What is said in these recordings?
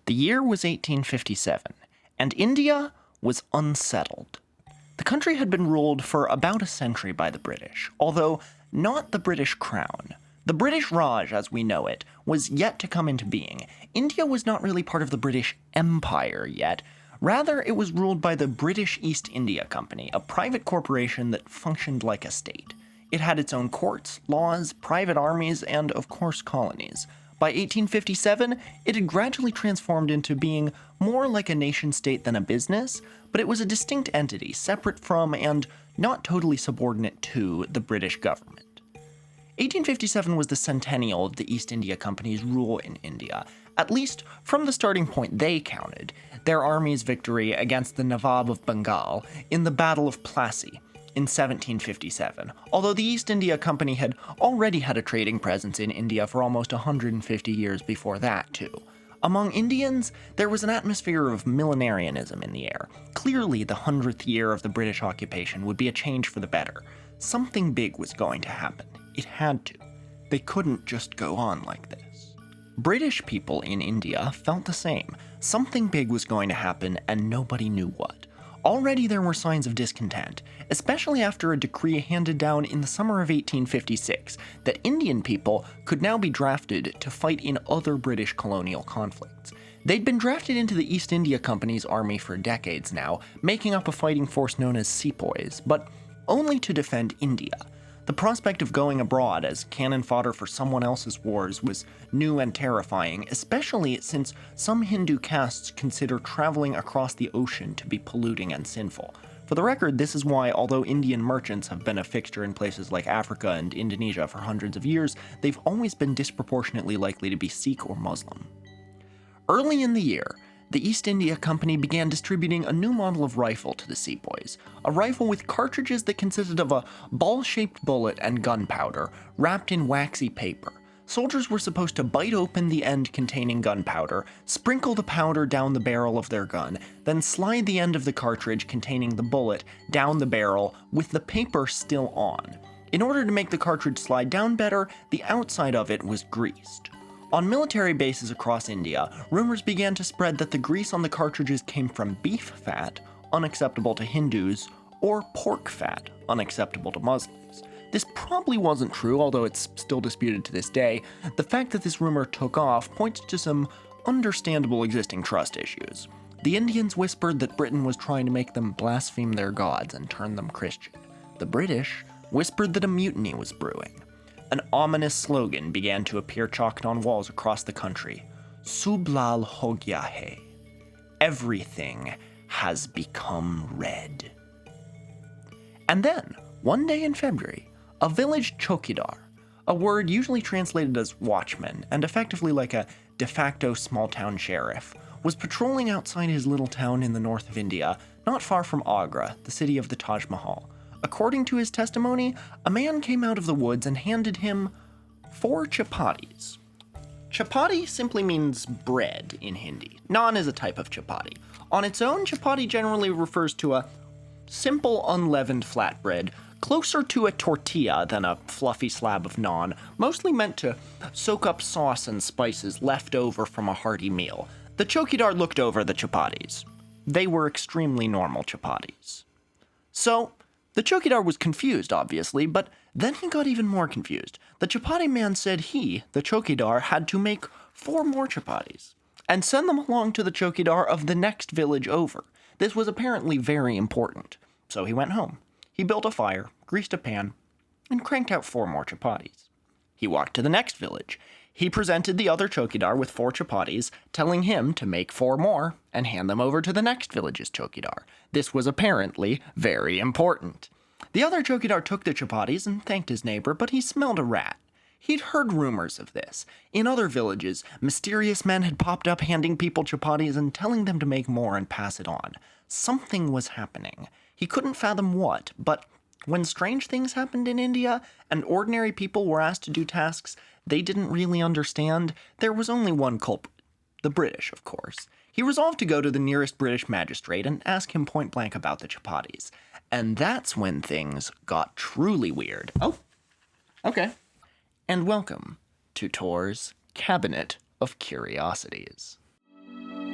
The year was 1857, and India was unsettled. The country had been ruled for about a century by the British, although not the British crown. The British Raj, as we know it, was yet to come into being. India was not really part of the British Empire yet. Rather, it was ruled by the British East India Company, a private corporation that functioned like a state. It had its own courts, laws, private armies, and, of course, colonies. By 1857, it had gradually transformed into being more like a nation-state than a business, but it was a distinct entity, separate from and not totally subordinate to the British government. 1857 was the centennial of the East India Company's rule in India, at least from the starting point they counted, their army's victory against the Nawab of Bengal in the Battle of Plassey in 1757, although the East India Company had already had a trading presence in India for almost 150 years before that, too. Among Indians, there was an atmosphere of millenarianism in the air. Clearly, the 100th year of the British occupation would be a change for the better. Something big was going to happen. It had to. They couldn't just go on like this. British people in India felt the same. Something big was going to happen, and nobody knew what. Already there were signs of discontent, especially after a decree handed down in the summer of 1856 that Indian people could now be drafted to fight in other British colonial conflicts. They'd been drafted into the East India Company's army for decades now, making up a fighting force known as sepoys, but only to defend India. The prospect of going abroad as cannon fodder for someone else's wars was new and terrifying, especially since some Hindu castes consider traveling across the ocean to be polluting and sinful. For the record, this is why, although Indian merchants have been a fixture in places like Africa and Indonesia for hundreds of years, they've always been disproportionately likely to be Sikh or Muslim. Early in the year, the East India Company began distributing a new model of rifle to the sepoys, a rifle with cartridges that consisted of a ball-shaped bullet and gunpowder wrapped in waxy paper. Soldiers were supposed to bite open the end containing gunpowder, sprinkle the powder down the barrel of their gun, then slide the end of the cartridge containing the bullet down the barrel with the paper still on. In order to make the cartridge slide down better, the outside of it was greased. On military bases across India, rumors began to spread that the grease on the cartridges came from beef fat, unacceptable to Hindus, or pork fat, unacceptable to Muslims. This probably wasn't true, although it's still disputed to this day. The fact that this rumor took off points to some understandable existing trust issues. The Indians whispered that Britain was trying to make them blaspheme their gods and turn them Christian. The British whispered that a mutiny was brewing. An ominous slogan began to appear chalked on walls across the country. Sub lal ho gaya hai. Everything has become red. And then, one day in February, a village chokidar, a word usually translated as watchman and effectively like a de facto small-town sheriff, was patrolling outside his little town in the north of India, not far from Agra, the city of the Taj Mahal. According to his testimony, a man came out of the woods and handed him 4 chapatis. Chapati simply means bread in Hindi. Naan is a type of chapati. On its own, chapati generally refers to a simple unleavened flatbread, closer to a tortilla than a fluffy slab of naan, mostly meant to soak up sauce and spices left over from a hearty meal. The chokidar looked over the chapatis. They were extremely normal chapatis. So, the chokidar was confused, obviously, but then he got even more confused. The chapati man said he, the chokidar, had to make 4 more chapatis and send them along to the chokidar of the next village over. This was apparently very important. So he went home. He built a fire, greased a pan, and cranked out 4 more chapatis. He walked to the next village. He presented the other chokidar with 4 chapatis, telling him to make 4 more and hand them over to the next village's chokidar. This was apparently very important. The other chokidar took the chapatis and thanked his neighbor, but he smelled a rat. He'd heard rumors of this. In other villages, mysterious men had popped up handing people chapatis and telling them to make more and pass it on. Something was happening. He couldn't fathom what, but when strange things happened in India and ordinary people were asked to do tasks they didn't really understand, there was only one culprit. The British, of course. He resolved to go to the nearest British magistrate and ask him point blank about the chapatis. And that's when things got truly weird. Oh, okay. And welcome to Tor's Cabinet of Curiosities.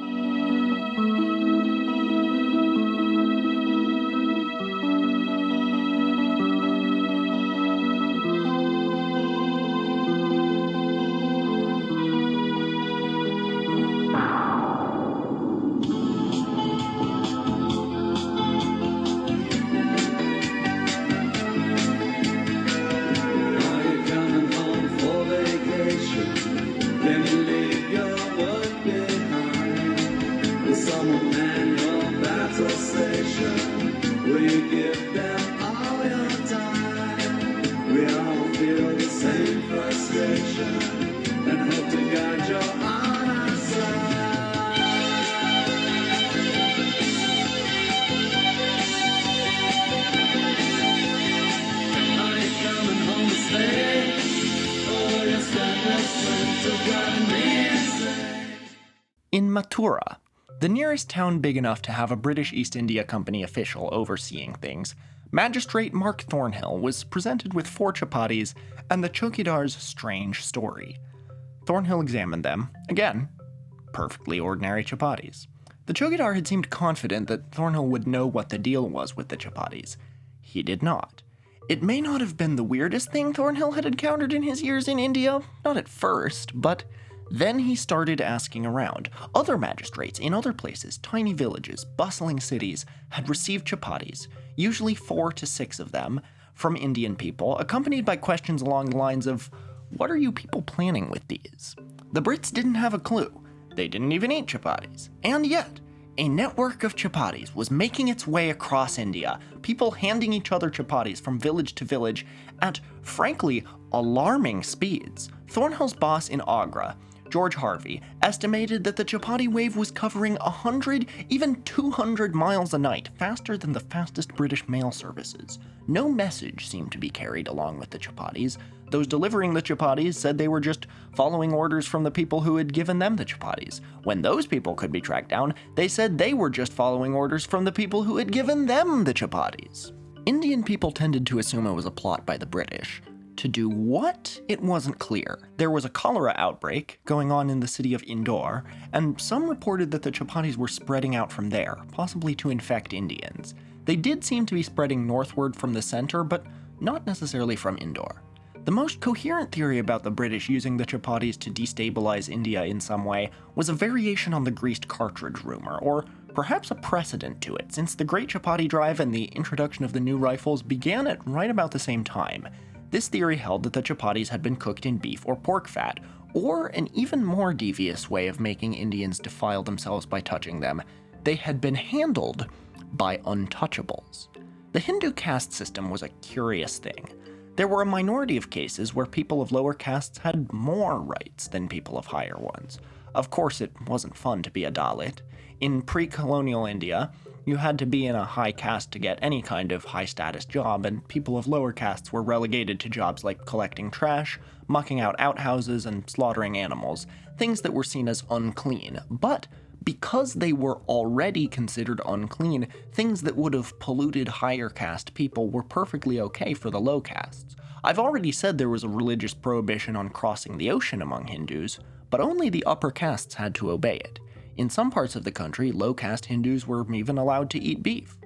Mathura, the nearest town big enough to have a British East India Company official overseeing things, Magistrate Mark Thornhill was presented with 4 chapatis and the Chowkidar's strange story. Thornhill examined them. Again, perfectly ordinary chapatis. The Chowkidar had seemed confident that Thornhill would know what the deal was with the chapatis. He did not. It may not have been the weirdest thing Thornhill had encountered in his years in India, not at first, but then he started asking around. Other magistrates in other places, tiny villages, bustling cities, had received chapatis, usually 4 to 6 of them, from Indian people, accompanied by questions along the lines of, "What are you people planning with these?" The Brits didn't have a clue. They didn't even eat chapatis. And yet, a network of chapatis was making its way across India, people handing each other chapatis from village to village at, frankly, alarming speeds. Thornhill's boss in Agra, George Harvey, estimated that the chapati wave was covering 100, even 200 miles a night, faster than the fastest British mail services. No message seemed to be carried along with the chapatis. Those delivering the chapatis said they were just following orders from the people who had given them the chapatis. When those people could be tracked down, they said they were just following orders from the people who had given them the chapatis. Indian people tended to assume it was a plot by the British. To do what? It wasn't clear. There was a cholera outbreak going on in the city of Indore, and some reported that the chapatis were spreading out from there, possibly to infect Indians. They did seem to be spreading northward from the center, but not necessarily from Indore. The most coherent theory about the British using the chapatis to destabilize India in some way was a variation on the greased cartridge rumor, or perhaps a precedent to it, since the Great Chapati Drive and the introduction of the new rifles began at right about the same time. This theory held that the chapatis had been cooked in beef or pork fat, or an even more devious way of making Indians defile themselves by touching them, they had been handled by untouchables. The Hindu caste system was a curious thing. There were a minority of cases where people of lower castes had more rights than people of higher ones. Of course, it wasn't fun to be a Dalit. In pre-colonial India, you had to be in a high caste to get any kind of high-status job, and people of lower castes were relegated to jobs like collecting trash, mucking out outhouses, and slaughtering animals, things that were seen as unclean. But because they were already considered unclean, things that would have polluted higher caste people were perfectly okay for the low castes. I've already said there was a religious prohibition on crossing the ocean among Hindus, but only the upper castes had to obey it. In some parts of the country, low-caste Hindus were even allowed to eat beef.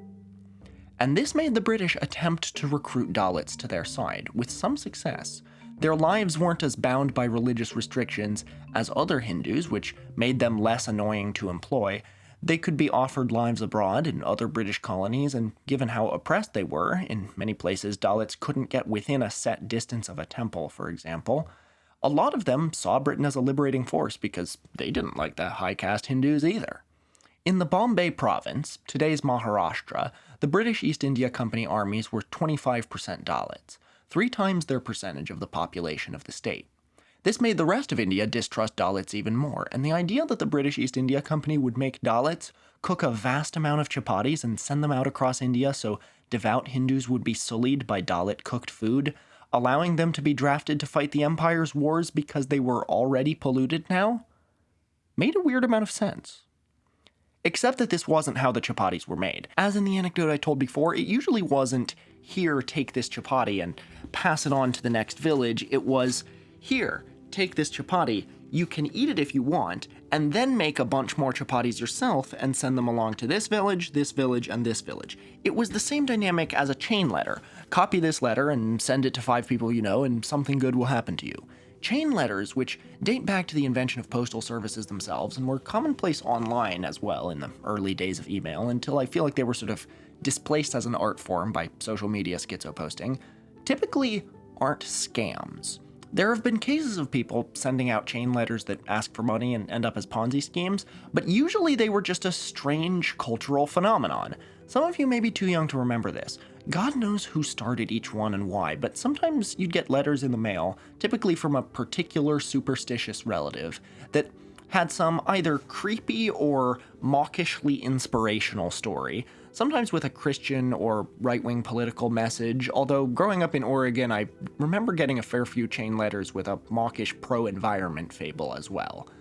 And this made the British attempt to recruit Dalits to their side, with some success. Their lives weren't as bound by religious restrictions as other Hindus, which made them less annoying to employ. They could be offered lives abroad in other British colonies, and given how oppressed they were, in many places Dalits couldn't get within a set distance of a temple, for example. A lot of them saw Britain as a liberating force because they didn't like the high-caste Hindus either. In the Bombay province, today's Maharashtra, the British East India Company armies were 25% Dalits, 3 times their percentage of the population of the state. This made the rest of India distrust Dalits even more, and the idea that the British East India Company would make Dalits cook a vast amount of chapatis and send them out across India so devout Hindus would be sullied by Dalit-cooked food, allowing them to be drafted to fight the Empire's wars because they were already polluted now, made a weird amount of sense. Except that this wasn't how the chapatis were made. As in the anecdote I told before, it usually wasn't, "Here, take this chapati and pass it on to the next village." It was, "Here, take this chapati, you can eat it if you want, and then make a bunch more chapatis yourself and send them along to this village, and this village." It was the same dynamic as a chain letter. Copy this letter and send it to 5 people you know, and something good will happen to you. Chain letters, which date back to the invention of postal services themselves and were commonplace online as well in the early days of email, until I feel like they were sort of displaced as an art form by social media schizo-posting, typically aren't scams. There have been cases of people sending out chain letters that ask for money and end up as Ponzi schemes, but usually they were just a strange cultural phenomenon. Some of you may be too young to remember this. God knows who started each one and why, but sometimes you'd get letters in the mail, typically from a particular superstitious relative, that had some either creepy or mawkishly inspirational story, sometimes with a Christian or right-wing political message, although growing up in Oregon, I remember getting a fair few chain letters with a mawkish pro-environment fable as well.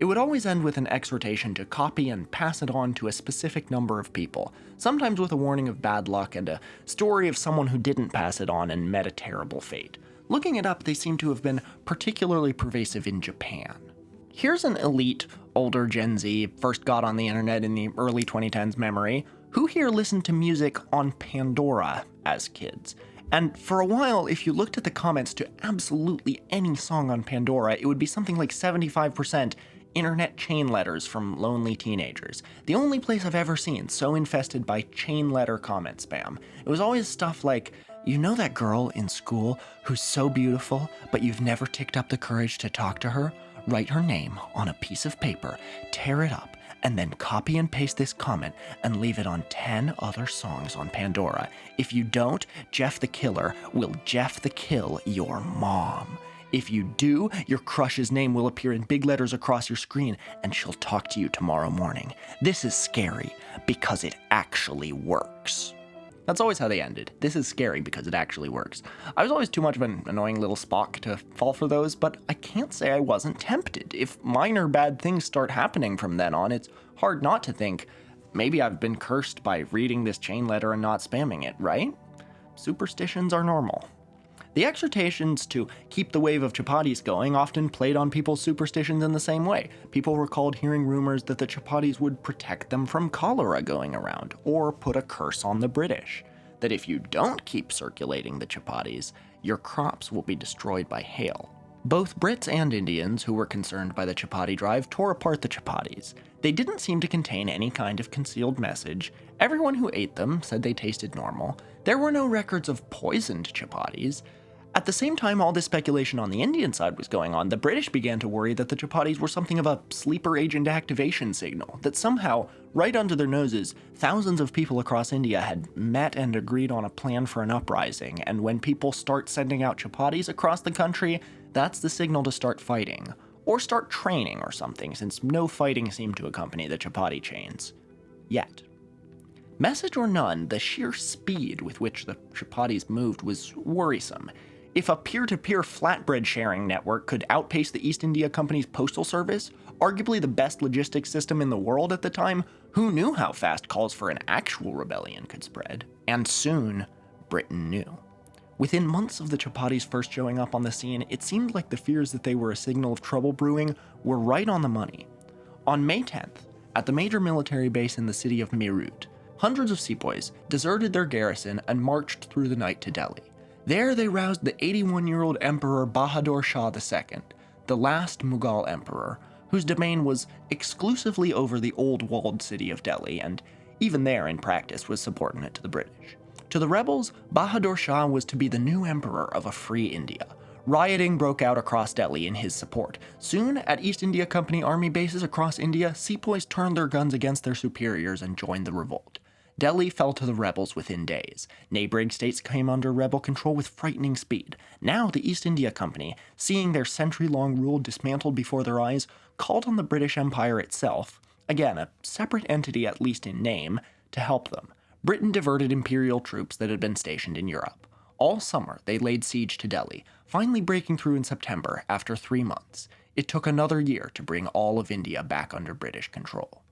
It would always end with an exhortation to copy and pass it on to a specific number of people, sometimes with a warning of bad luck and a story of someone who didn't pass it on and met a terrible fate. Looking it up, they seem to have been particularly pervasive in Japan. Here's an elite, older Gen Z, first got on the internet in the early 2010s memory. Who here listened to music on Pandora as kids? And for a while, if you looked at the comments to absolutely any song on Pandora, it would be something like 75% internet chain letters from lonely teenagers. The only place I've ever seen so infested by chain letter comment spam. It was always stuff like, you know that girl in school who's so beautiful, but you've never ticked up the courage to talk to her? Write her name on a piece of paper, tear it up, and then copy and paste this comment and leave it on 10 other songs on Pandora. If you don't, Jeff the Killer will Jeff the Kill your mom. If you do, your crush's name will appear in big letters across your screen, and she'll talk to you tomorrow morning. This is scary because it actually works. That's always how they ended. This is scary because it actually works. I was always too much of an annoying little Spock to fall for those, but I can't say I wasn't tempted. If minor bad things start happening from then on, it's hard not to think, maybe I've been cursed by reading this chain letter and not spamming it, right? Superstitions are normal. The exhortations to keep the wave of chapatis going often played on people's superstitions in the same way. People recalled hearing rumors that the chapatis would protect them from cholera going around, or put a curse on the British. That if you don't keep circulating the chapatis, your crops will be destroyed by hail. Both Brits and Indians who were concerned by the chapati drive tore apart the chapatis. They didn't seem to contain any kind of concealed message. Everyone who ate them said they tasted normal. There were no records of poisoned chapatis. At the same time all this speculation on the Indian side was going on, the British began to worry that the chapatis were something of a sleeper agent activation signal, that somehow, right under their noses, thousands of people across India had met and agreed on a plan for an uprising, and when people start sending out chapatis across the country, that's the signal to start fighting. Or start training or something, since no fighting seemed to accompany the chapati chains. Yet. Message or none, the sheer speed with which the chapatis moved was worrisome. If a peer-to-peer flatbread sharing network could outpace the East India Company's postal service, arguably the best logistics system in the world at the time, who knew how fast calls for an actual rebellion could spread? And soon, Britain knew. Within months of the chapatis first showing up on the scene, it seemed like the fears that they were a signal of trouble brewing were right on the money. On May 10th, at the major military base in the city of Meerut, hundreds of sepoys deserted their garrison and marched through the night to Delhi. There they roused the 81-year-old Emperor Bahadur Shah II, the last Mughal emperor, whose domain was exclusively over the old walled city of Delhi, and even there in practice was subordinate to the British. To the rebels, Bahadur Shah was to be the new emperor of a free India. Rioting broke out across Delhi in his support. Soon, at East India Company army bases across India, sepoys turned their guns against their superiors and joined the revolt. Delhi fell to the rebels within days. Neighboring states came under rebel control with frightening speed. Now the East India Company, seeing their century-long rule dismantled before their eyes, called on the British Empire itself, again a separate entity at least in name, to help them. Britain diverted imperial troops that had been stationed in Europe. All summer they laid siege to Delhi, finally breaking through in September after 3 months. It took another year to bring all of India back under British control.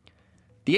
The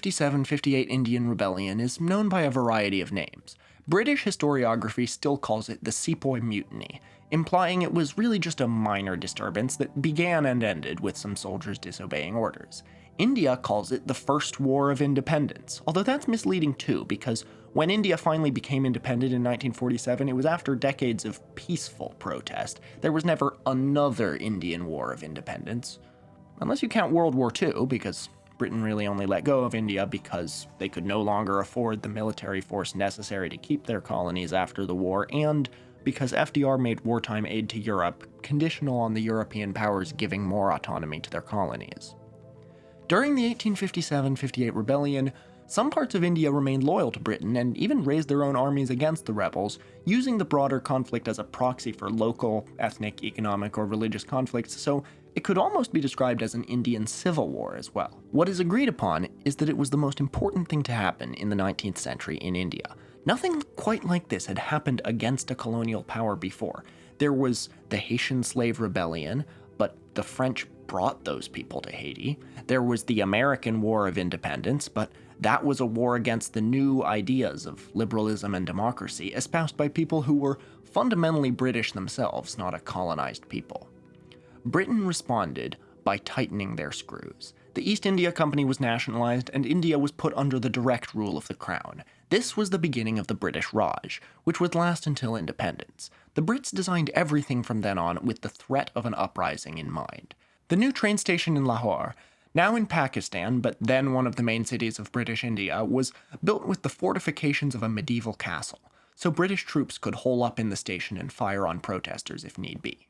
1857-58 Indian Rebellion is known by a variety of names. British historiography still calls it the Sepoy Mutiny, implying it was really just a minor disturbance that began and ended with some soldiers disobeying orders. India calls it the First War of Independence, although that's misleading too, because when India finally became independent in 1947, it was after decades of peaceful protest. There was never another Indian War of Independence. Unless you count World War II, because Britain really only let go of India because they could no longer afford the military force necessary to keep their colonies after the war, and because FDR made wartime aid to Europe conditional on the European powers giving more autonomy to their colonies. During the 1857-58 rebellion, some parts of India remained loyal to Britain and even raised their own armies against the rebels, using the broader conflict as a proxy for local, ethnic, economic, or religious conflicts, so it could almost be described as an Indian civil war as well. What is agreed upon is that it was the most important thing to happen in the 19th century in India. Nothing quite like this had happened against a colonial power before. There was the Haitian Slave Rebellion, but the French brought those people to Haiti. There was the American War of Independence, but that was a war against the new ideas of liberalism and democracy espoused by people who were fundamentally British themselves, not a colonized people. Britain responded by tightening their screws. The East India Company was nationalized, and India was put under the direct rule of the crown. This was the beginning of the British Raj, which would last until independence. The Brits designed everything from then on with the threat of an uprising in mind. The new train station in Lahore, now in Pakistan, but then one of the main cities of British India, was built with the fortifications of a medieval castle, so British troops could hole up in the station and fire on protesters if need be.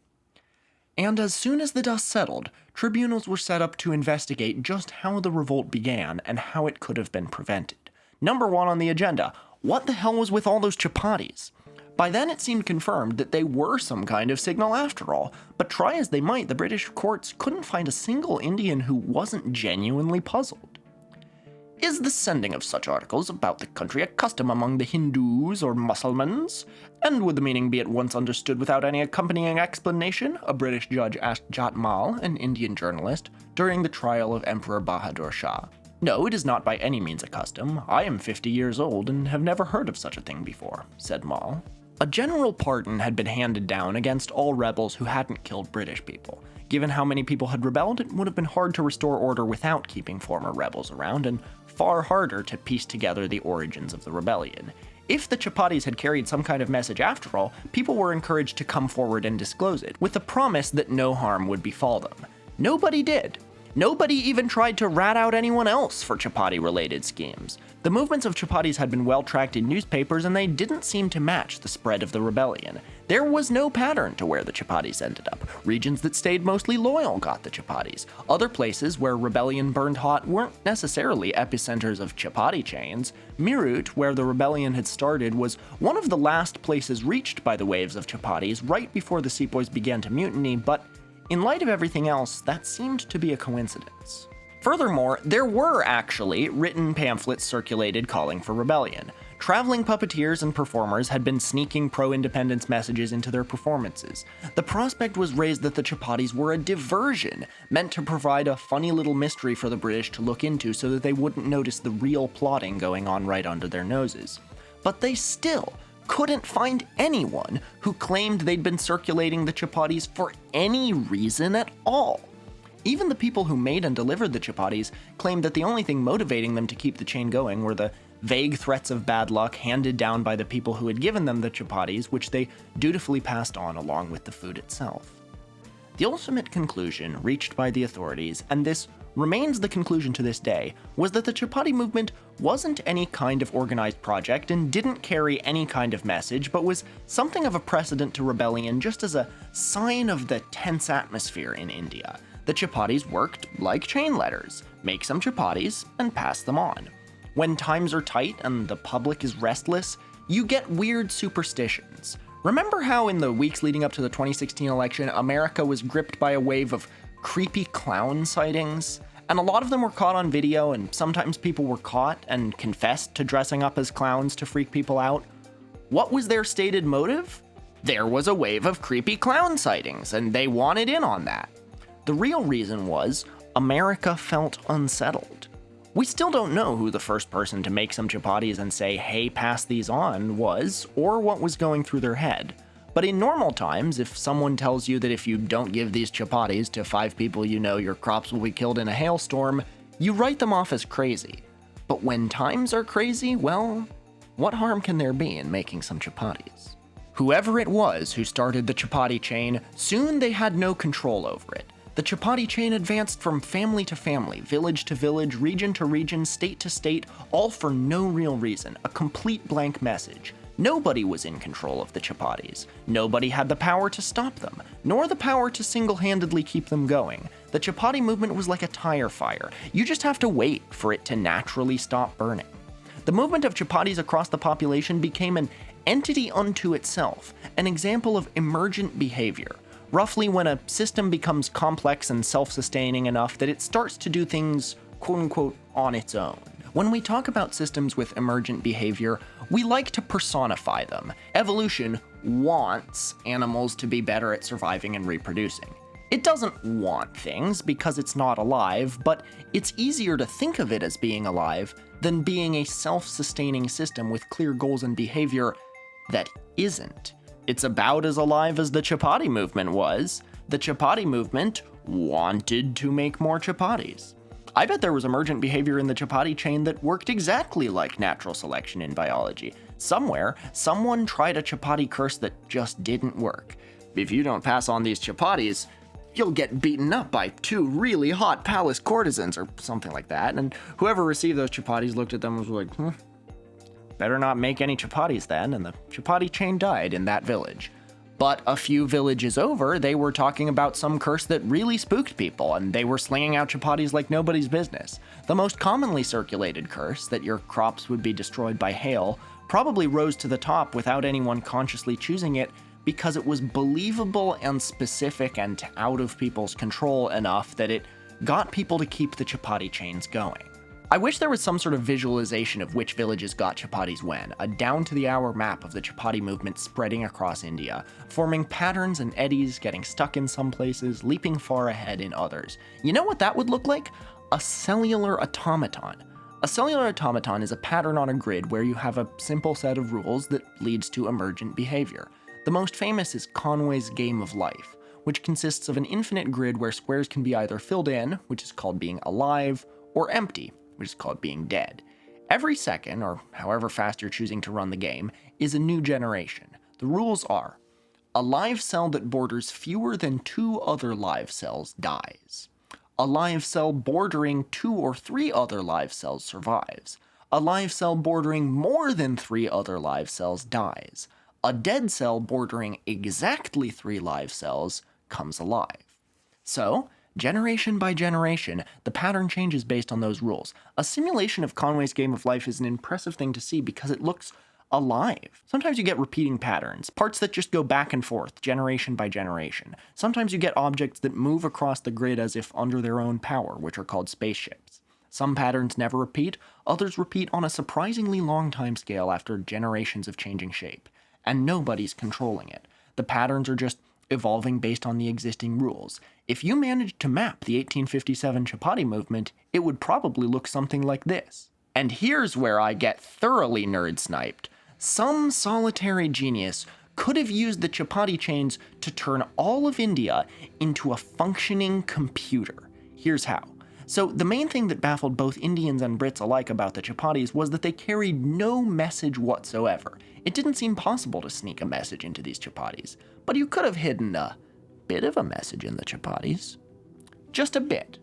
And as soon as the dust settled, tribunals were set up to investigate just how the revolt began and how it could have been prevented. Number 1 on the agenda, what the hell was with all those chapatis? By then it seemed confirmed that they were some kind of signal after all, but try as they might, the British courts couldn't find a single Indian who wasn't genuinely puzzled. Is the sending of such articles about the country a custom among the Hindus or Mussulmans? And would the meaning be at once understood without any accompanying explanation? A British judge asked Jat Mal, an Indian journalist, during the trial of Emperor Bahadur Shah. No, it is not by any means a custom. I am 50 years old and have never heard of such a thing before, said Mal. A general pardon had been handed down against all rebels who hadn't killed British people. Given how many people had rebelled, it would have been hard to restore order without keeping former rebels around, and far harder to piece together the origins of the rebellion. If the Chapatis had carried some kind of message after all, people were encouraged to come forward and disclose it, with the promise that no harm would befall them. Nobody did. Nobody even tried to rat out anyone else for Chapati-related schemes. The movements of Chapatis had been well tracked in newspapers, and they didn't seem to match the spread of the rebellion. There was no pattern to where the Chapatis ended up. Regions that stayed mostly loyal got the Chapatis. Other places where rebellion burned hot weren't necessarily epicenters of Chapati chains. Meerut, where the rebellion had started, was one of the last places reached by the waves of Chapatis right before the sepoys began to mutiny, but in light of everything else, that seemed to be a coincidence. Furthermore, there were actually written pamphlets circulated calling for rebellion. Traveling puppeteers and performers had been sneaking pro-independence messages into their performances. The prospect was raised that the Chapatis were a diversion, meant to provide a funny little mystery for the British to look into so that they wouldn't notice the real plotting going on right under their noses. But they still couldn't find anyone who claimed they'd been circulating the Chapatis for any reason at all. Even the people who made and delivered the Chapatis claimed that the only thing motivating them to keep the chain going were the vague threats of bad luck handed down by the people who had given them the Chapatis, which they dutifully passed on along with the food itself. The ultimate conclusion reached by the authorities, and this remains the conclusion to this day, was that the Chapati movement wasn't any kind of organized project and didn't carry any kind of message, but was something of a precedent to rebellion just as a sign of the tense atmosphere in India. The Chapatis worked like chain letters: make some Chapatis and pass them on. When times are tight and the public is restless, you get weird superstitions. Remember how in the weeks leading up to the 2016 election, America was gripped by a wave of creepy clown sightings? And a lot of them were caught on video, and sometimes people were caught and confessed to dressing up as clowns to freak people out. What was their stated motive? There was a wave of creepy clown sightings, and they wanted in on that. The real reason was America felt unsettled. We still don't know who the first person to make some Chapatis and say, hey, pass these on, was, or what was going through their head. But in normal times, if someone tells you that if you don't give these Chapatis to 5 people you know, your crops will be killed in a hailstorm, you write them off as crazy. But when times are crazy, well, what harm can there be in making some Chapatis? Whoever it was who started the Chapati chain, soon they had no control over it. The Chapati chain advanced from family to family, village to village, region to region, state to state, all for no real reason, a complete blank message. Nobody was in control of the Chapatis. Nobody had the power to stop them, nor the power to single-handedly keep them going. The Chapati movement was like a tire fire. You just have to wait for it to naturally stop burning. The movement of Chapatis across the population became an entity unto itself, an example of emergent behavior. Roughly when a system becomes complex and self-sustaining enough that it starts to do things, quote-unquote, on its own. When we talk about systems with emergent behavior, we like to personify them. Evolution wants animals to be better at surviving and reproducing. It doesn't want things because it's not alive, but it's easier to think of it as being alive than being a self-sustaining system with clear goals and behavior that isn't. It's about as alive as the Chapati movement was. The Chapati movement wanted to make more chapatis. I bet there was emergent behavior in the chapati chain that worked exactly like natural selection in biology. Somewhere, someone tried a chapati curse that just didn't work. If you don't pass on these chapatis, you'll get beaten up by 2 really hot palace courtesans or something like that, and whoever received those chapatis looked at them and was like, better not make any chapatis then, and the chapati chain died in that village. But a few villages over, they were talking about some curse that really spooked people, and they were slinging out chapatis like nobody's business. The most commonly circulated curse, that your crops would be destroyed by hail, probably rose to the top without anyone consciously choosing it, because it was believable and specific and out of people's control enough that it got people to keep the chapati chains going. I wish there was some sort of visualization of which villages got chapatis when, a down-to-the-hour map of the chapati movement spreading across India, forming patterns and eddies, getting stuck in some places, leaping far ahead in others. You know what that would look like? A cellular automaton. A cellular automaton is a pattern on a grid where you have a simple set of rules that leads to emergent behavior. The most famous is Conway's Game of Life, which consists of an infinite grid where squares can be either filled in, which is called being alive, or empty, which is called being dead. Every second, or however fast you're choosing to run the game, is a new generation. The rules are: a live cell that borders fewer than 2 other live cells dies. A live cell bordering 2 or 3 other live cells survives. A live cell bordering more than 3 other live cells dies. A dead cell bordering exactly 3 live cells comes alive. So, generation by generation, the pattern changes based on those rules. A simulation of Conway's Game of Life is an impressive thing to see because it looks alive. Sometimes you get repeating patterns, parts that just go back and forth, generation by generation. Sometimes you get objects that move across the grid as if under their own power, which are called spaceships. Some patterns never repeat, others repeat on a surprisingly long time scale after generations of changing shape. And nobody's controlling it. The patterns are just evolving based on the existing rules. If you managed to map the 1857 Chapati movement, it would probably look something like this. And here's where I get thoroughly nerd-sniped. Some solitary genius could have used the Chapati chains to turn all of India into a functioning computer. Here's how. So the main thing that baffled both Indians and Brits alike about the chapatis was that they carried no message whatsoever. It didn't seem possible to sneak a message into these chapatis, but you could have hidden a bit of a message in the chapatis. Just a bit.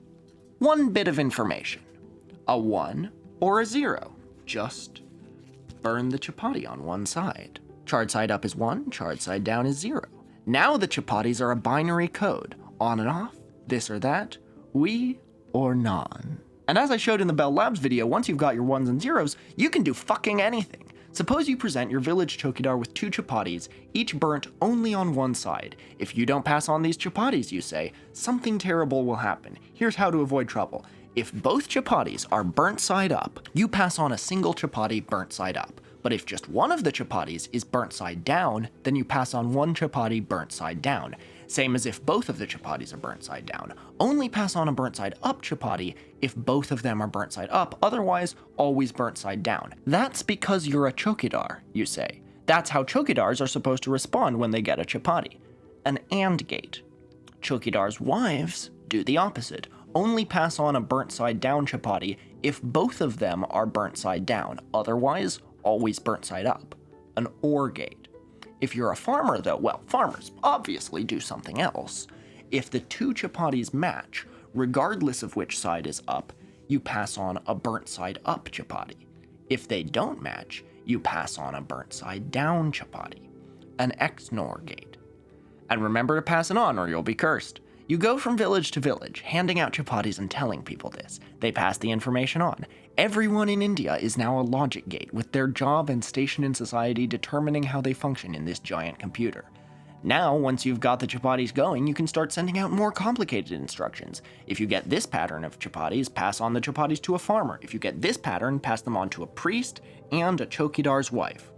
1 bit of information. A 1 or a 0. Just burn the chapati on one side. Charred side up is 1, charred side down is 0. Now the chapatis are a binary code. On and off, this or that, oui or non. And as I showed in the Bell Labs video, once you've got your 1s and 0s, you can do fucking anything. Suppose you present your village chowkidar with 2 chapatis, each burnt only on one side. If you don't pass on these chapatis, you say, something terrible will happen. Here's how to avoid trouble. If both chapatis are burnt side up, you pass on a single chapati burnt side up. But if just one of the chapatis is burnt side down, then you pass on 1 chapati burnt side down. Same as if both of the chapatis are burnt side down. Only pass on a burnt side up chapati if both of them are burnt side up, otherwise always burnt side down. That's because you're a chowkidar, you say. That's how chowkidars are supposed to respond when they get a chapati. An AND gate. Chowkidars' wives do the opposite. Only pass on a burnt side down chapati if both of them are burnt side down, otherwise always burnt side up. An OR gate. If you're a farmer though, well, farmers obviously do something else. If the 2 chapatis match, regardless of which side is up, you pass on a burnt side up chapati. If they don't match, you pass on a burnt side down chapati. An XNOR gate. And remember to pass it on or you'll be cursed. You go from village to village, handing out chapatis and telling people this. They pass the information on. Everyone in India is now a logic gate, with their job and station in society determining how they function in this giant computer. Now, once you've got the chapatis going, you can start sending out more complicated instructions. If you get this pattern of chapatis, pass on the chapatis to a farmer. If you get this pattern, pass them on to a priest and a chowkidar's wife.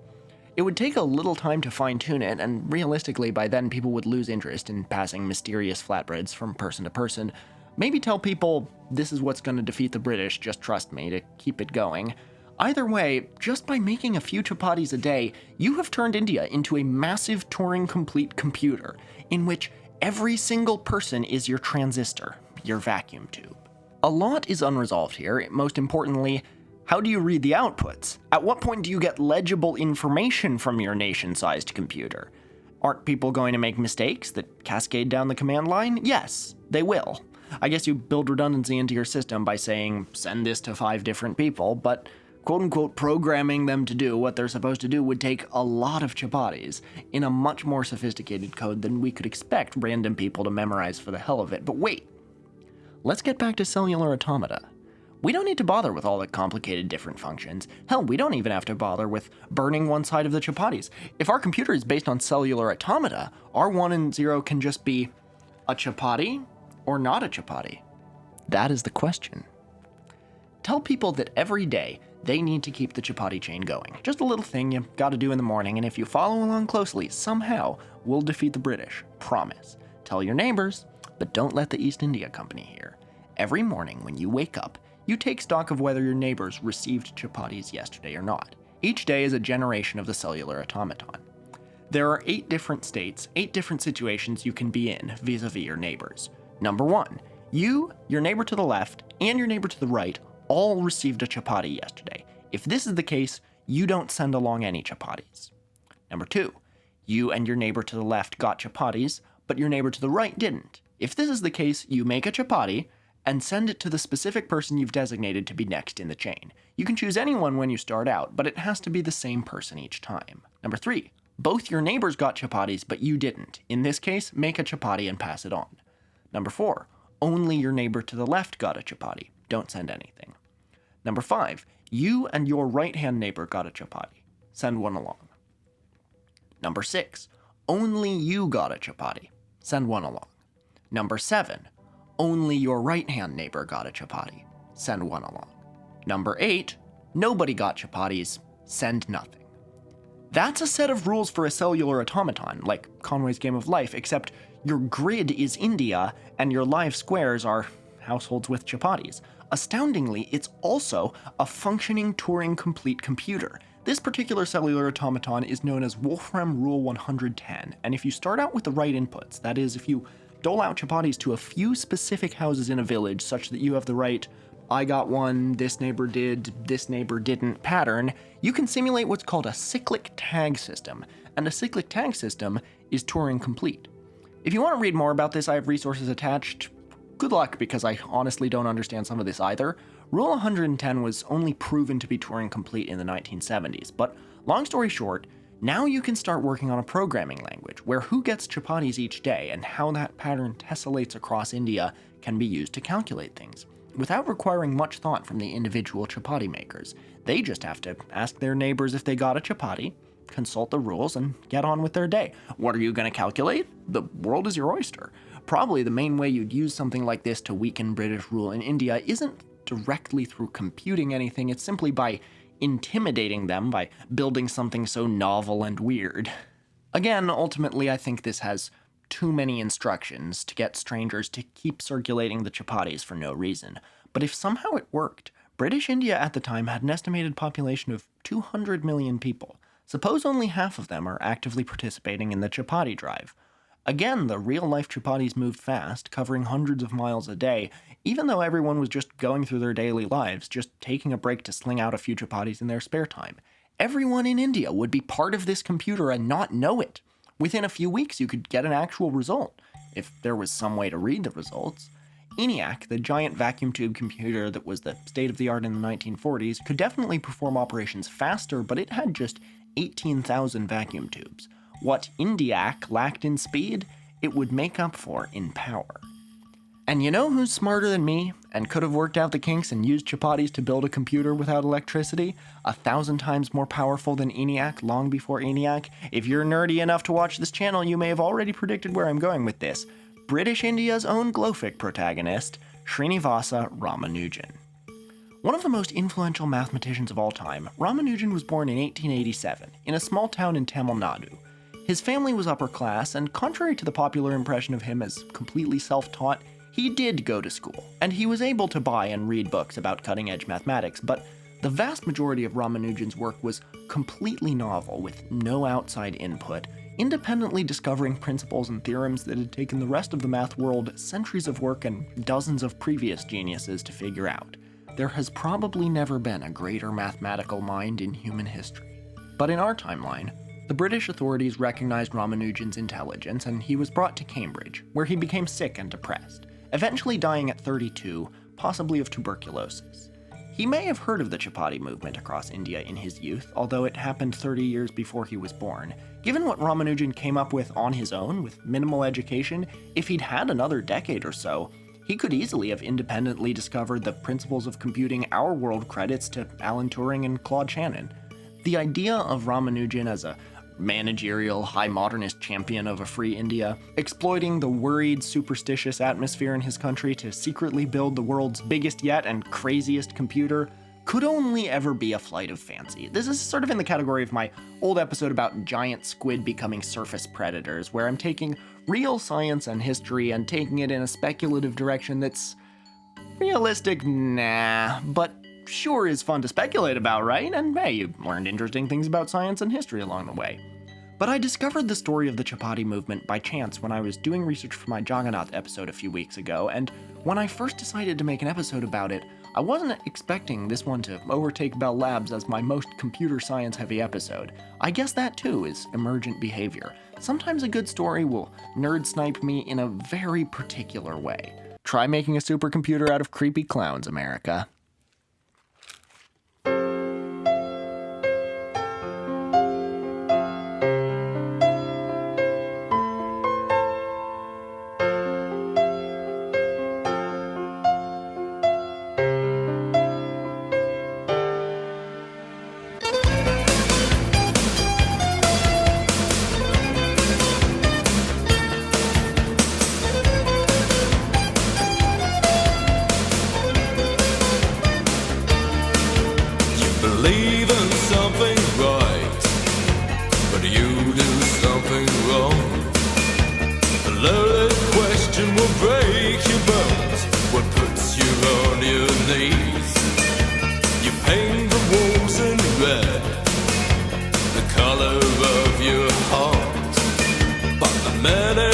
It would take a little time to fine-tune it, and realistically by then people would lose interest in passing mysterious flatbreads from person to person. Maybe tell people, this is what's going to defeat the British, just trust me, to keep it going. Either way, just by making a few chapatis a day, you have turned India into a massive Turing-complete computer, in which every single person is your transistor, your vacuum tube. A lot is unresolved here. Most importantly, how do you read the outputs? At what point do you get legible information from your nation-sized computer? Aren't people going to make mistakes that cascade down the command line? Yes, they will. I guess you build redundancy into your system by saying, send this to 5 different people, but quote-unquote programming them to do what they're supposed to do would take a lot of chapatis in a much more sophisticated code than we could expect random people to memorize for the hell of it. But wait, let's get back to cellular automata. We don't need to bother with all the complicated different functions. Hell, we don't even have to bother with burning one side of the chapatis. If our computer is based on cellular automata, our 1 and 0 can just be a chapati or not a chapati. That is the question. Tell people that every day they need to keep the chapati chain going. Just a little thing you gotta do in the morning, and if you follow along closely, somehow we'll defeat the British. Promise. Tell your neighbors, but don't let the East India Company hear. Every morning when you wake up, you take stock of whether your neighbors received chapatis yesterday or not. Each day is a generation of the cellular automaton. There are 8 different states, 8 different situations you can be in vis-a-vis your neighbors. Number 1, you, your neighbor to the left, and your neighbor to the right all received a chapati yesterday. If this is the case, you don't send along any chapatis. Number 2, you and your neighbor to the left got chapatis, but your neighbor to the right didn't. If this is the case, you make a chapati and send it to the specific person you've designated to be next in the chain. You can choose anyone when you start out, but it has to be the same person each time. Number 3, both your neighbors got chapatis, but you didn't. In this case, make a chapati and pass it on. Number 4, only your neighbor to the left got a chapati. Don't send anything. Number 5, you and your right-hand neighbor got a chapati. Send one along. Number 6, only you got a chapati. Send one along. Number 7, only your right-hand neighbor got a chapati. Send one along. Number 8, nobody got chapatis. Send nothing. That's a set of rules for a cellular automaton, like Conway's Game of Life, except your grid is India and your live squares are households with chapatis. Astoundingly, it's also a functioning Turing-complete computer. This particular cellular automaton is known as Wolfram Rule 110, and if you start out with the right inputs, that is, if you dole out chapatis to a few specific houses in a village such that you have the right I got one, this neighbor did, this neighbor didn't pattern, you can simulate what's called a cyclic tag system, and a cyclic tag system is Turing-complete. If you want to read more about this, I have resources attached. Good luck, because I honestly don't understand some of this either. Rule 110 was only proven to be Turing-complete in the 1970s, but long story short, now you can start working on a programming language where who gets chapatis each day and how that pattern tessellates across India can be used to calculate things, without requiring much thought from the individual chapati makers. They just have to ask their neighbors if they got a chapati, consult the rules, and get on with their day. What are you going to calculate? The world is your oyster. Probably the main way you'd use something like this to weaken British rule in India isn't directly through computing anything, it's simply by intimidating them by building something so novel and weird. Again, ultimately, I think this has too many instructions to get strangers to keep circulating the chapatis for no reason. But if somehow it worked, British India at the time had an estimated population of 200 million people. Suppose only half of them are actively participating in the chapati drive. Again, the real-life chapatis moved fast, covering hundreds of miles a day, even though everyone was just going through their daily lives, just taking a break to sling out a few chapatis in their spare time. Everyone in India would be part of this computer and not know it. Within a few weeks, you could get an actual result, if there was some way to read the results. ENIAC, the giant vacuum tube computer that was the state-of-the-art in the 1940s, could definitely perform operations faster, but it had just 18,000 vacuum tubes. What ENIAC lacked in speed, it would make up for in power. And you know who's smarter than me, and could have worked out the kinks and used chapatis to build a computer without electricity? 1,000 times more powerful than ENIAC long before ENIAC? If you're nerdy enough to watch this channel, you may have already predicted where I'm going with this. British India's own Glowfic protagonist, Srinivasa Ramanujan. One of the most influential mathematicians of all time, Ramanujan was born in 1887 in a small town in Tamil Nadu. His family was upper class, and contrary to the popular impression of him as completely self-taught, he did go to school, and he was able to buy and read books about cutting-edge mathematics, but the vast majority of Ramanujan's work was completely novel, with no outside input, independently discovering principles and theorems that had taken the rest of the math world centuries of work and dozens of previous geniuses to figure out. There has probably never been a greater mathematical mind in human history. But in our timeline, the British authorities recognized Ramanujan's intelligence, and he was brought to Cambridge, where he became sick and depressed, eventually dying at 32, possibly of tuberculosis. He may have heard of the Chapati movement across India in his youth, although it happened 30 years before he was born. Given what Ramanujan came up with on his own, with minimal education, if he'd had another decade or so, he could easily have independently discovered the principles of computing our world credits to Alan Turing and Claude Shannon. The idea of Ramanujan as a managerial, high modernist champion of a free India, exploiting the worried, superstitious atmosphere in his country to secretly build the world's biggest yet and craziest computer, could only ever be a flight of fancy. This is sort of in the category of my old episode about giant squid becoming surface predators, where I'm taking real science and history and taking it in a speculative direction that's realistic, but sure is fun to speculate about, right? And hey, you learned interesting things about science and history along the way. But I discovered the story of the Chapati movement by chance when I was doing research for my Jagannath episode a few weeks ago, and when I first decided to make an episode about it, I wasn't expecting this one to overtake Bell Labs as my most computer science heavy episode. I guess that too is emergent behavior. Sometimes a good story will nerd snipe me in a very particular way. Try making a supercomputer out of creepy clowns, America. Believe in something right, but you do something wrong. A loaded question will break your bones, what puts you on your knees. You paint the walls in red, the color of your heart, but the man